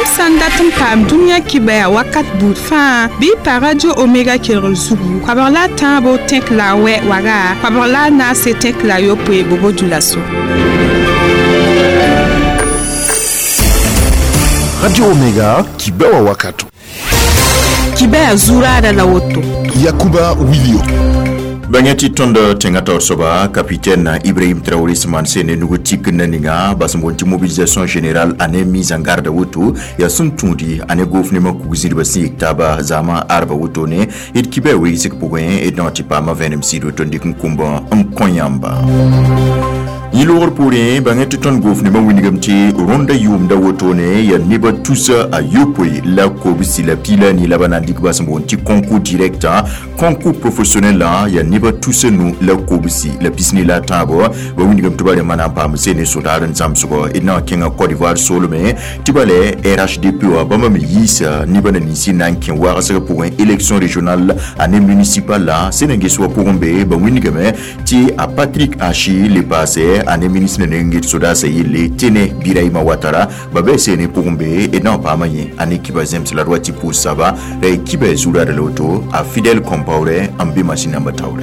sandatum pam dunya kibaya wakat bout fa bi pa radio Omega Kerozugu kabarla tambo tek la we waga kabarla na se tek la yo pe bobo dulaso. Radio Omega kibawa wakatu kibaya zura da la woto Yakuba Wilio Bangati tondo tengator soba capitaine Ibrahim Traoré Semansene nugutik naninga basambonti mobilisation générale ane mise en garde woto ya suntundi ane gouvernement kuguzir basi taba zama arba woto ne it kibe wisik pouen et non tipa ma venem sido tondi kumba konyamba Yilor pourri bangati ton gouvernement winigamti ronda yum da woto ne ya niba tusa a yopoi la kobisi la pila ni la banandik basambonti concours direct concours professionnel la ya niba tusa nu la kobisi la pisni la tabo ba winigam tubale mana pam sene sodaran samsugo ina kenga Côte d'Ivoire solome tibale RHDP wa bama mi yisa niba na nisi nanken wa asaka pour une élection régionale année municipale la senenge so pour ombe ba winigame ti a Patrick Achi le passé année ministre nengit soda sayile tene Biraima Ouattara ba be sene pour ombe et non pas manye année qui bazem la loi ti pour ça va et qui be zura de l'auto a fidèle compaoré ambi machine ambataure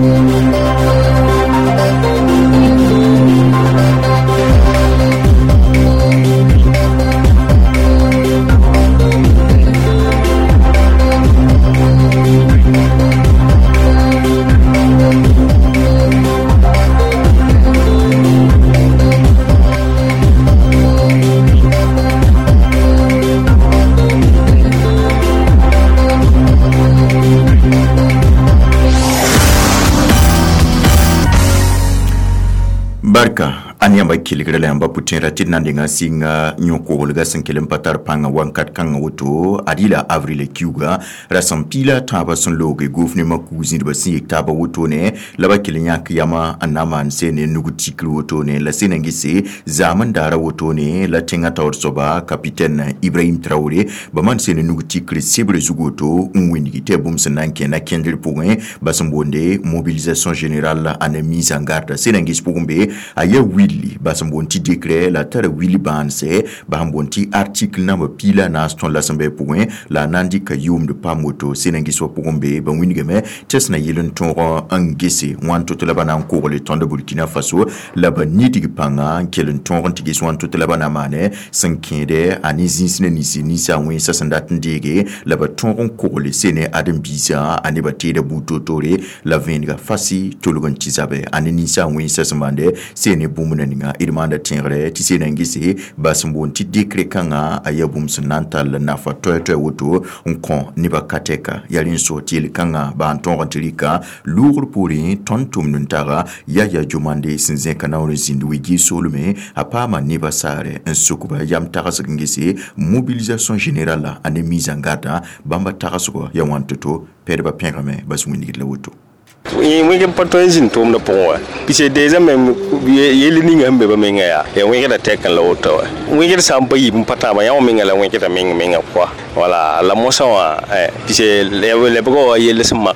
Barka anyamba kiligele amba putin ratit nandinga singa nyoko olga sankelem patar panga wankat kanga woto adila avril kiuga rasampila taba son loge gouvernement kuzini basi taba woto ne laba kilinya kiyama anama nsene nugutiklu woto ne la senengisi zaman dara woto ne la tenga tawrsoba capitaine Ibrahim Traoré baman sene nugutikli sebre zugoto unwinigi te bum sananke na kendri point basambonde mobilisation générale ane mise en garde senengis pugumbe aya Willy basambonti décret la terre Willy Banse basambonti article na pila na ston l'assemblée point la nandi kayum de pamoto senengi so pugombe ba winigame tesna yelen tonro angese wanto to labana ko le ton de Burkina Faso la baniti panga kelen tonro tigi wanto to labana mane sankinde anizin sinisi ni sa wen sasandat ndege la ba tonro ko le sene adam bisa ane bate de butotore la venga fasi to lugon tizabe anini sa wen sasamande sene bumuna ninga irmanda tingre ti senengisi basambonti décret kanga ayabum sunantal na fatoyto woto onkon niba kateka yalin sotil kanga ba anton tilika lourd pourri tontum nuntara yaya jomande sinzen kana zindu wigi solume apama niba sare ensukuba yam tarasngisi mobilisation générale ane mise en garde bamba tarasuko ya wantoto perba pengame baswinigi la woto we patronizing tom na poa pise déjà même yeli ni ngambe ba menga ya we ngada tekan la auto we ngada sampa yi mpata ba ya menga la we ngada menga kwa wala la mosa wa pise le bego yeli sama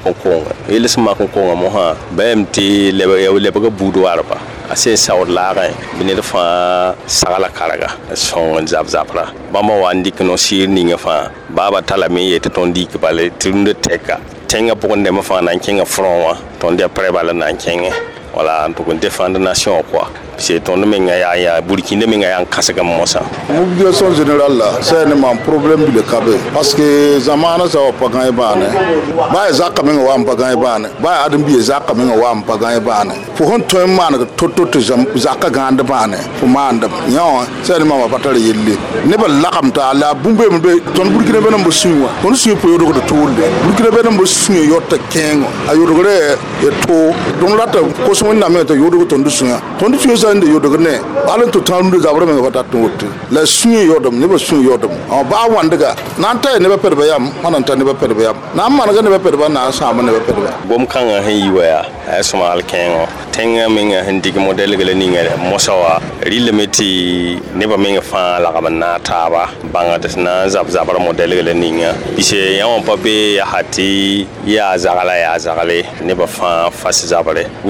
ko mo ha bmt le bego budu arba ase saud la ga bine fa sagala karaga son zabra bama wandi kno sir ni nga fa baba talame yete ton dik bale tunde teka tenga pour ndema fa nan kenga front ton dia prévala nan kenga wala pour défendre nation quoi c'est ton menga ya Burkina menga ya kasaka mosa mobilisation générale là c'est un problème de cabe parce que zamana sa pagan bane ba za ka menga wa pagan bane ba adam bi za ka menga wa pagan bane pour on to man to za ka ganda bane pour manda nyawa c'est ma patale yelle ne ba lakamta la bumbe mbe ton Burkina be no suwa ton suwa po yodo ko tourde Burkina be no suwa yotta kengo ayodo re to don lata ko so na me to yodo ko ton suwa ande yodo ne alan to tanu zabra me bata to la suye yodom ne ba suye yodom ba wandaga nan tay ne ba perbe yam manan tan ne ba perbe yam na man ga ne ba perbe na sa ma ne ba perbe bom kan ha yiwa asmal kengo tenga minga hendig model gele ninga mosawa rilemeti ne ba minga fa la ga na taba banga desna zabra model gele ninga ise yawon pape ya hati ya zagale ne ba fa fasi zabare gouvernement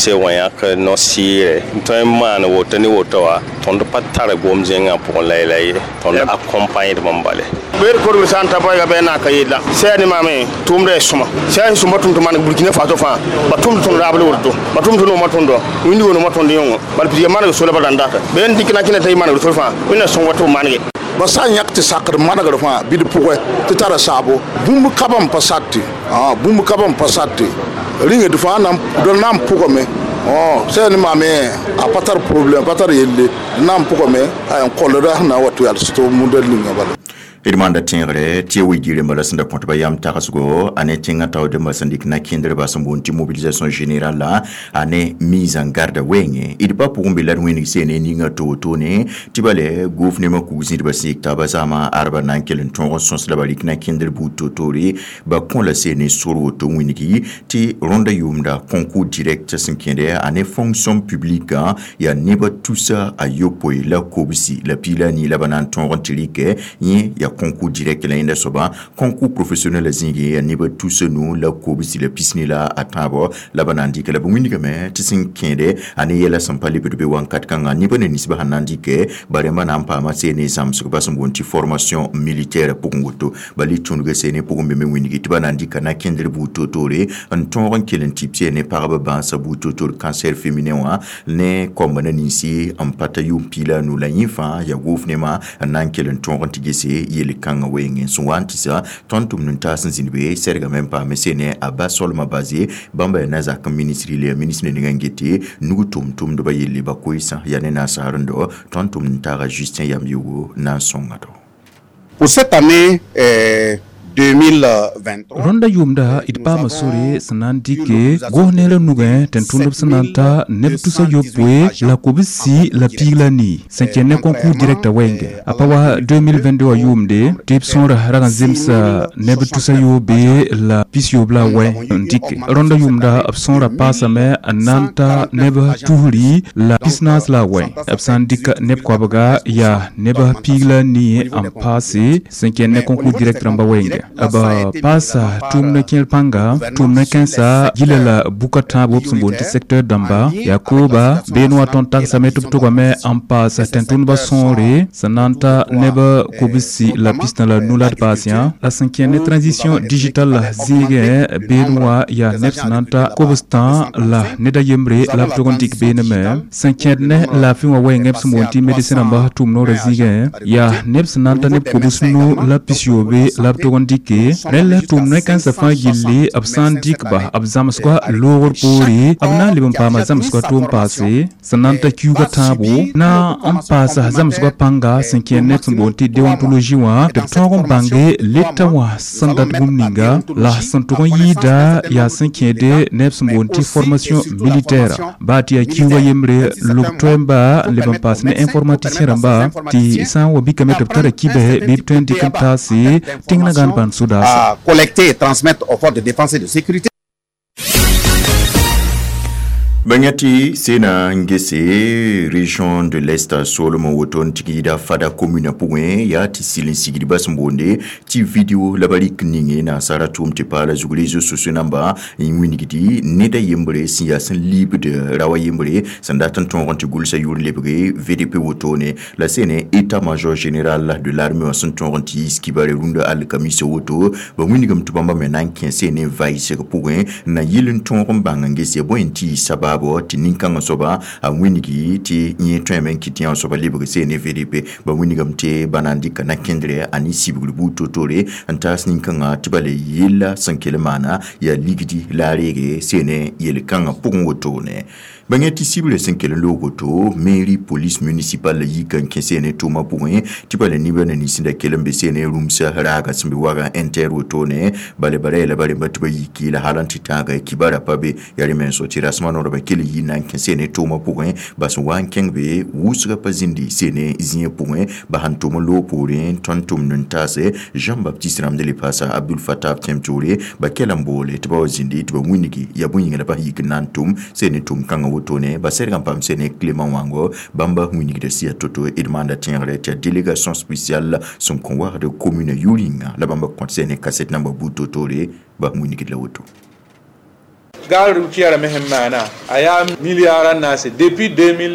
se wanya ka no sire to man woto ni woto wa ton do patare gom jenga pour lay ton accompagner de mambale ber ko mi santa boy ga bena ka yidla seni mame tumre suma seni suma tum man burkina faso fa batum tum rabale wurdo batum tum no matondo windi wono matondo yongo bal piye man ga sola badanda ben dikina kina tay man ga fa wina son wato mange basa nyak ti sakar mana ga fa bid puwe ti tara sabo bumbu kabam pasatti bumbu kabam pasatti ringe du fa nam do nam puko me c'est ni mame a patar problème patar yelle nam puko me ay kolora na watu yal sto mudel ni ngabal irmanda tingre tiwi gire mala sanda ponto bayam takasugo ane tinga taw de masandik na kindre basambunti mobilisation générale la ane mise en garde wenge il pas pour mbelar wini sene ninga to tone tibale gouvernement kuzi de basik tabasama arba nan kelen ton sons la balik na kindre buto tori ba kon la sene soro to winiki ti ronda yumda concours direct sinkende ane fonction publique ya niba tout ça ayopo la kobisi la pilani la banan ton rontilike ni ya concours direct la inda soba concours professionnel zingi ya niba tout ce nous la kobisi la pisni la atabo la banandi ke la bumini kame tisin kende ani yela sampali be wankat kanga niba ne nisba hanandi ke barema nampa ma sene samsu ba sumbonti formation militaire pour ngoto bali tunga sene pour mbeme winigi tibanandi kana kendre buto tore anton ran kelen tipse ne paraba ban sa buto tore cancer féminin wa ne comme na nisi ampata yumpila no la yifa ya gouvernement nan kelen ton ran tigese yele kanga wenge so wantisa tontum nunta sinzinbe serga mempa mesene abasol mabazi bamba na za kam ministry le ministre ne ngangeti nugu tum do bayele bakoisa yanena sarando tontum nunta Justin Yamyugo na songato. Pour cette année 2023 ronda yumda itpa masore sanandike gohnele nuge tentunub sananta nebtusa yopwe la kobisi la pilani senkene concours direct wenge apawa 2022 yumde tipson ragan zimsa nebtusa yobe la pisio bla we ndike ronda yumda absonra pasame ananta neba tuhri la pisnas la we absandika neb kwabaga ya neba pilani ampasi senkene concours direct ramba wenge aba pasa tumna kelpanga tumna kensa gilela bukata bobsumbonti secteur damba yakoba benwa tontak sametup togame ampasa tentunba sonre sananta neba kobisi la piste la nulad patient la cinquième transition digitale zige benwa ya nepsananta kobstan la nedayembre la togontik beneme cinquième la finwa wengepsumbonti medicine ba tumno rezige ya nepsananta neb kobusnu la pisiobe la togontik rel tumne kan sa fa gilli absandik ba abzamskwa lowor pori abna libam pama zamskwa tum passe sananta kyuga tabo na ampasa zamskwa panga sinkene tumbonti deontologie wa de tongon bange letawa sandat bumninga la santugon yida ya sinkede nepsumbonti formation militaire bati ya kyuga yemre luktomba libam pasne informaticien ramba ti san wabi kamet tara kibe bi 20 kantasi tingna gan ban à collecter et transmettre aux forces de défense et de sécurité. Banyati sena ngese région de l'Est Solomon Woton tikida fada commune point ya tisilin sigiri basmbonde ti video labalik ninge na saratum ti pala zugulizo sosunamba ingwinigiti neda yembre siyasan libre de rawa yembre sandatan ton ronti gulsa yur lebre VDP Wotone la sene état major général de l'armée son ton ronti skibare runda al kamise woto ba winigam tubamba menan sene vice point na yilun ton rombanga ngese bointi saba ti ninkanga soba a winigi ti nye tremen kiti en soba libre CNVDP ba winigam te banandika na kendre ani sibulu totore antas ninkanga tibale yilla sankelemana ya ligidi la rege CN yelkanga pungotone bangeti cible senkele logoto mairie police municipale yikan kesene toma point tibale nibana ni sinda kelembe CN rumsa raga simbi waga interotone bale la bale batba yiki la halanti taga kibara pabe yari menso tirasmano roba kele yinan kesene toma point baso wankengbe wusga pazindi sene izinye point bahantoma lo point tontum nuntase Jean-Baptiste Ramdeli pasa Abdul Fattah Temtoure bakelambole tiba zindi tiba winigi ya bunyinga la bahiki nantum sene tum kanga wotone baserga pam sene Clément Wango bamba winigi de sia toto edmanda tienre tia délégation spéciale son convoi de commune Yulinga la bamba compte sene cassette number butotore ba winigi la woto gar routière mehmana aya milliard nasi depuis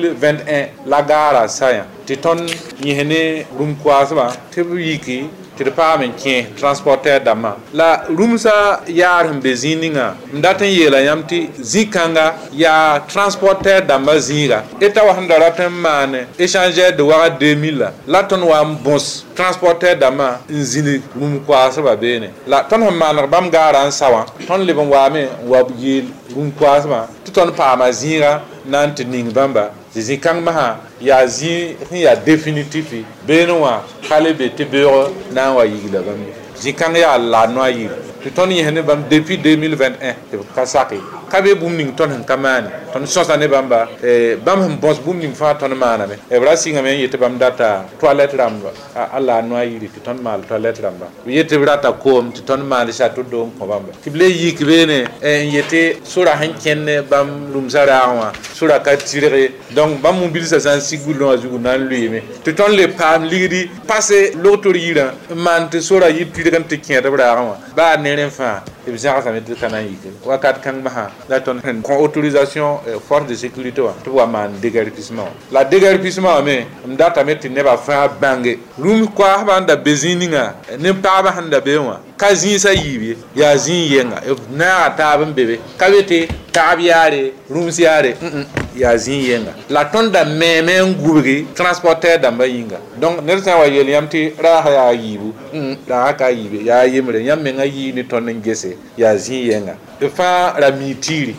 2021 la gara saya titon yihene rum kwasba tebiki tirpa men kien transporteur dama la rumsa yar hembe zininga ndaten yela yamti zikanga ya transporteur dama zinga eta wa handara mane échanger de wa 2000 la ton wa bons transporteur dama nzini rum kwasa ba bene la ton hamana bam garan sawa ton le bon wa me wa yel rum kwasa ba ton pa ma zinga nanti ning bamba zikang maha ya zi ya définitif benwa kale bete beuro na wa yigila bam zikang ya la no yi ton yene bam depuis 2021 te kasaki kabe booming ton han kamani ton sosa ne bamba bam boss booming fa ton mana me e brasinga me yete bam data toilette ramba alla no yi ton mal toilette ramba yete brata kom ton mal sa to do ko bamba kible yi kibene yete sura han kenne bam lumsara wa sura ka tiré donc bam mobilisa san sigulo ajugo nan lui me ton le pam ligi passer l'autorité man te sura yi tiré te kien bra wa ba ne ren fa e bizarre ça mettre kana yi wakat kan maha la ton autorisation force de sécurité wa to wa man déguerpissement la déguerpissement mais ndata metti ne ba fa bange rum kwa banda bezininga ne pa ba handa bewa kazi sa yibi ya zin yenga na ta ban bebe kabete tabiare rum siare ya zin yenga la tonda meme ngubri transporteur damba yinga donc ne sa wa yel yamti ra ha ya yibu ra ka yibe ya yimre yamme nga yi ni ton ngese ya zin yenga de fa la mitiri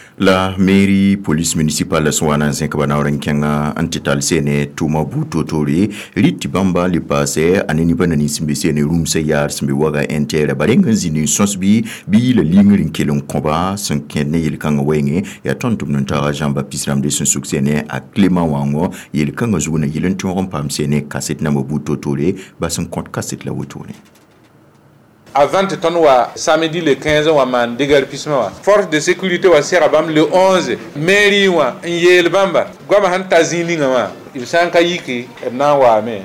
la mairie police municipale swana zenkabana orankenga antital sene tuma butotori litibamba lipase aneni banani simbe sene rumse yar simbe waga entere barenga zini sonsbi bi le lingrin kelon komba sankene yelkanga wenge ya tontum nta Jean Baptiste Ramde son succès a Clément Wango yelkanga zuna yelenton rompam sene cassette na butotori basan compte cassette la wotourne avant de ton wa samedi le 15 wa man déguerpissement wa force de sécurité wa serabam le 11 mairie wa yel bamba goma han tazini ngama il sanka yiki na wa me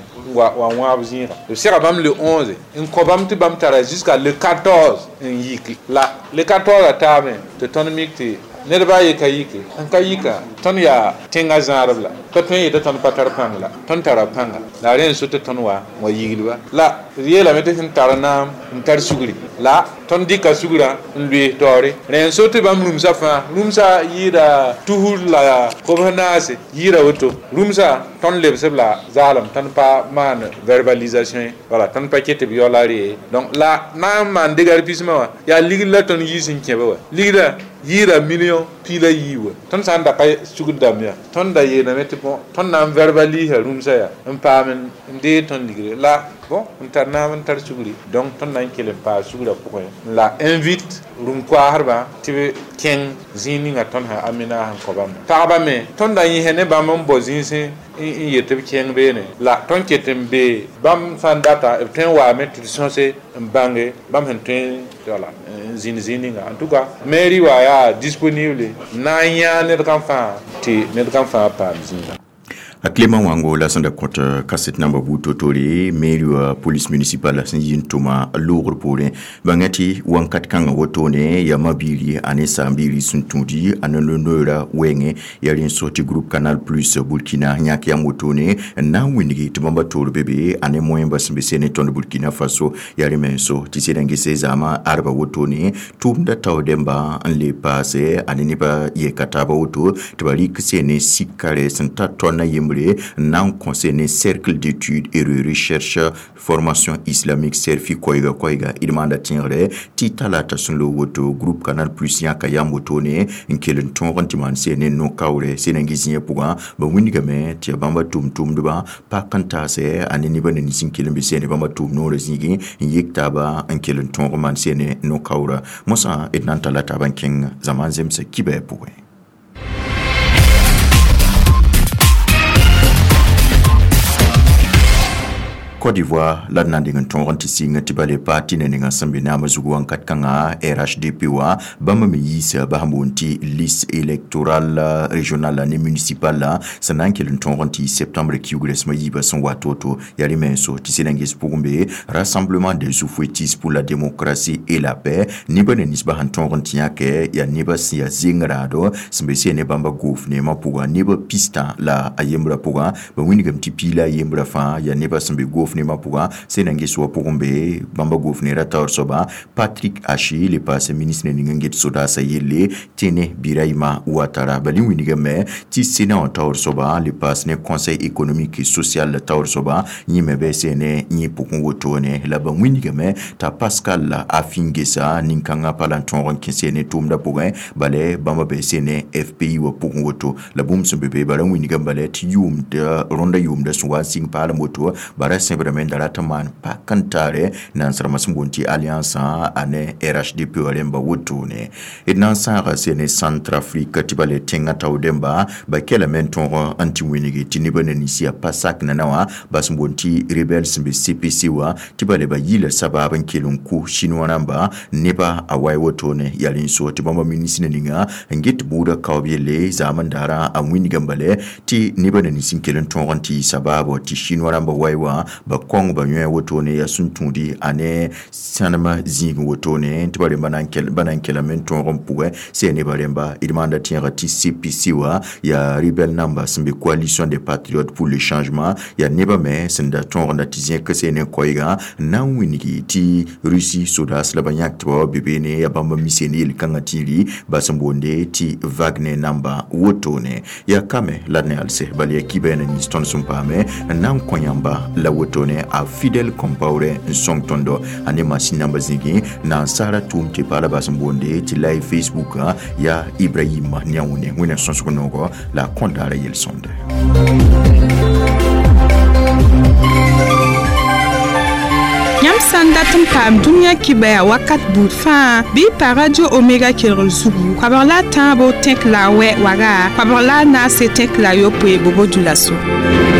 wa abzira le serabam le 11 in kobam ti bam tara jusqu'à le 14 yiki la le 14 atame de ton mikti nerba ye kayiki an kayika ton ya tenga zarabla to ton ye ton patar pangla ton tara panga la ren so ton wa yigilwa la riela mete tin tarana ntar suguri la ton dika sugura lui tori ren so te bam rumsa yira tuhul la kobhanase yira woto rumsa ton lebsebla zalam ton pa man verbalisation voilà ton paquet violari donc la na man déguerpissement ya ligila ton yisin kebe ligila yira million pila yiwa ton sanda kay sugudamya ton da yena metipon ton nam verbali ha rumsa ya pamen ndi ton ligre la bon on tar suguri donc ton nan kelen pa sugura ko la invite rum kwa harba tibe ken zini nga ton ha amina han ko bam taba me ton da yene bam mo zinse yete ken bene la ton ketembe bam fandata ten wa metri sonse mbange bam henten voilà zini nga en tout cas mairie wa ya disponible na ya ne kan fa ti ne kan fa pa zinga a Clément Wango la sanda compte cassette number butotori mairie police municipale sinjin tuma lourd pour bangati wankat kanga wotone ya mabili anesa mbili suntudi anonora wenge ya rin sorti groupe Canal Plus Burkina nyaki ya motone na wingi tumamba toro bebe ane moyemba simbesene ton Burkina Faso ya rimenso tisidenge sezama arba wotone tumda tawdemba le passe aneniba ye kataba woto tibali kisene sikare santa tona non concerné cercle d'études et de recherche formation islamique serfi koiga il demande à tirer titalata sur le woto groupe Canal Plus ya kayamotone nkelen ton rantiman sene no kaure senengisinye puga ba windigame tia bamba tum duba pa kantase aneni baneni sinkelen be sene bamba tum no rezigi yektaba nkelen ton roman sene no kaura mosa etnantalata banking zaman zemse kibe puga Côte d'Ivoire la nanding tonron ti singa ti bale parti ne nga sambe na mazugu an kat kanga RHDP wa bamba me yisa bahamonti liste électorale régionale ni municipale sanan ke tonron ti septembre ki ugres ma yiba son watoto yali menso ti senangis pugumbe rassemblement des oufouettis pour la démocratie et la paix ni bane nisba han tonron ti yake ya niba si ya zingrado sambe se ne bamba goufne ma puga niba pista la ayembra puga ba winigam ti pila yembra fa ya niba sambe goufne ma puga senangis wa pugumbe bamba goufne rata soba Patrick Achi le passe ministre ninget soda sayele tene biraima ouattara bali winigame ti sena taur soba le passe ne conseil économique et social la taur soba ni mebe sene ni pukungo tone la ba winigame ta Pascal la afingesa ninkanga palanton ron kisene tumda puga bale bamba be sene FPI wa pukungo to la bum sembebe bala winigame bale ti yum de ronda yum de soa sing pala moto bara sembrament darata man pakantare nan sarmasmbonti alliance ane RHDP walemba wotone et nan sara sene Centrafrique tibale tenga taudemba ba kela menton anti winigi tinibane nisia pasak nanawa basmbonti rebels mbe CPC wa tibale ba yile sababan kelunku chinois namba neba awai wotone yalinso tibamba minisine ninga ngit buda kawbiele zamandara amwini gambale ti nibane nisin kelunton anti sababo ti chinois namba waiwa ba kong ba nwe wotone ya suntundi ane sanama zing wotone tibale banankela menton rompuwe sene balemba idmanda tiara ti CPC wa ya rebel namba simbe coalition des patriotes pour le changement ya neba me senda ton na tizien que sene koiga na winigi ti Russie sodas la banyak to bibene ya bamba miseni likangati basambonde ti Wagner namba wotone ya kame la ne alse bali ya kibene ni ston sumpame na konyamba la wotone a fidèle compaure songtondo ane machine namba zingi na sara tumte pala basambonde ti live Facebook ya Ibrahim Niaoune wena sonsukonogo la kondara yel sonde Yam sandatum pam dunya kibaya wakat bout fa bi pa radio Omega Kirol Sugu kwabar la tambo tek la we waga kwabar la na se tek la yo pwe bobo dulaso